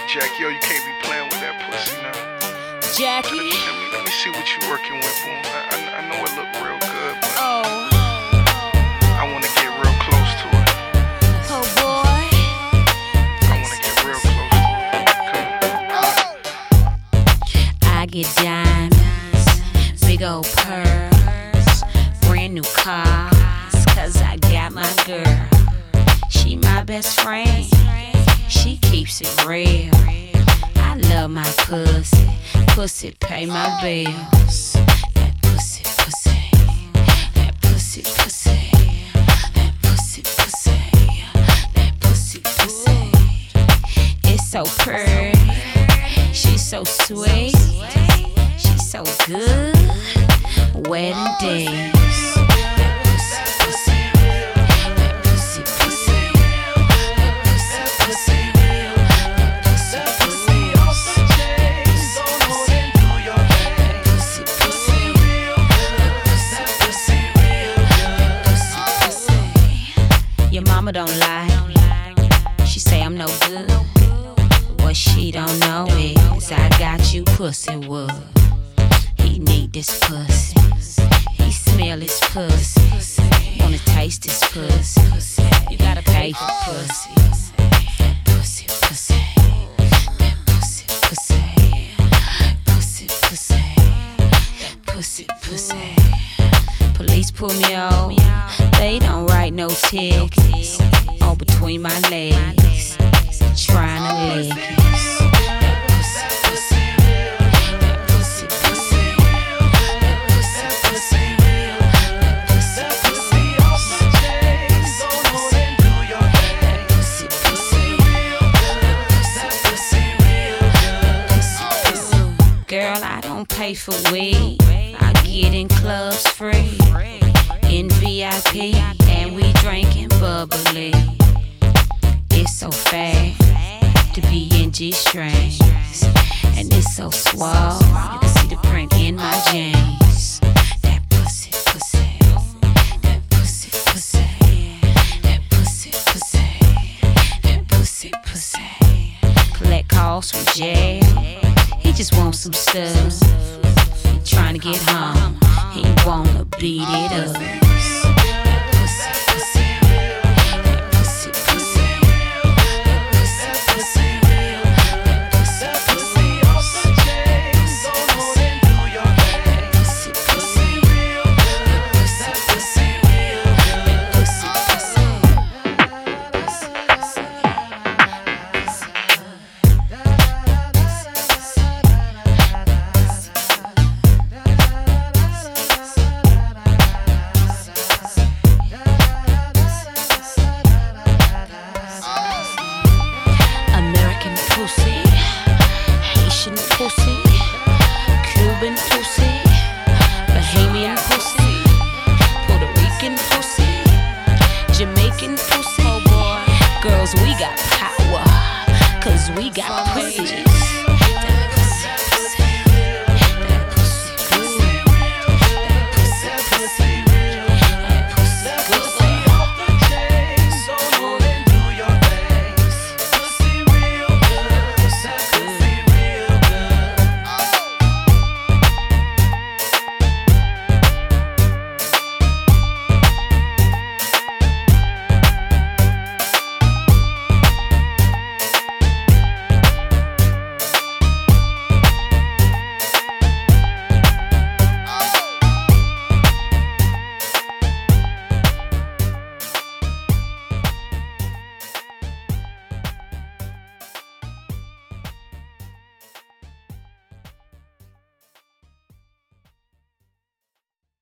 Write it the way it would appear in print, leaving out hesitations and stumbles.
Jackie, yo, you can't be playing with that pussy now. Jackie? Let me see what you working with, boom. I know it look real good, but I wanna get real close to it. Oh boy. I wanna get real close to it. Come on. I get diamonds, big old pearls, brand new cars, cause I got my girl. She my best friend, she keeps it real. I love my pussy, pussy pay my bills. That pussy, pussy, that pussy, pussy, that pussy, pussy, that pussy, pussy. It's so pretty, she's so sweet, she's so good. Wedding days. Your mama don't lie, she say I'm no good. What she don't know is I got you pussy wood. He need this pussy, he smell his pussy, wanna taste his pussy. You gotta pay for pussy. That pussy, pussy, that pussy, pussy, pussy, pussy, that pussy, pussy. Police pull me over, they don't write no tickets. All between my legs, trying to lick it. Girl, I don't pay for weed, I get in clubs free, in VIP, and we drinking bubbly. It's so fast to be in G-strings, and it's so suave, you can see the print in my jeans. That pussy, pussy, that pussy, pussy, that pussy, pussy, that pussy, pussy. Collect calls from jail, he just wants some stuff. He trying to get home, he wanna beat it up. Haitian pussy, Cuban pussy, Bahamian pussy, Puerto Rican pussy, Jamaican pussy. Oh boy, girls, we got power, cause we got pussies.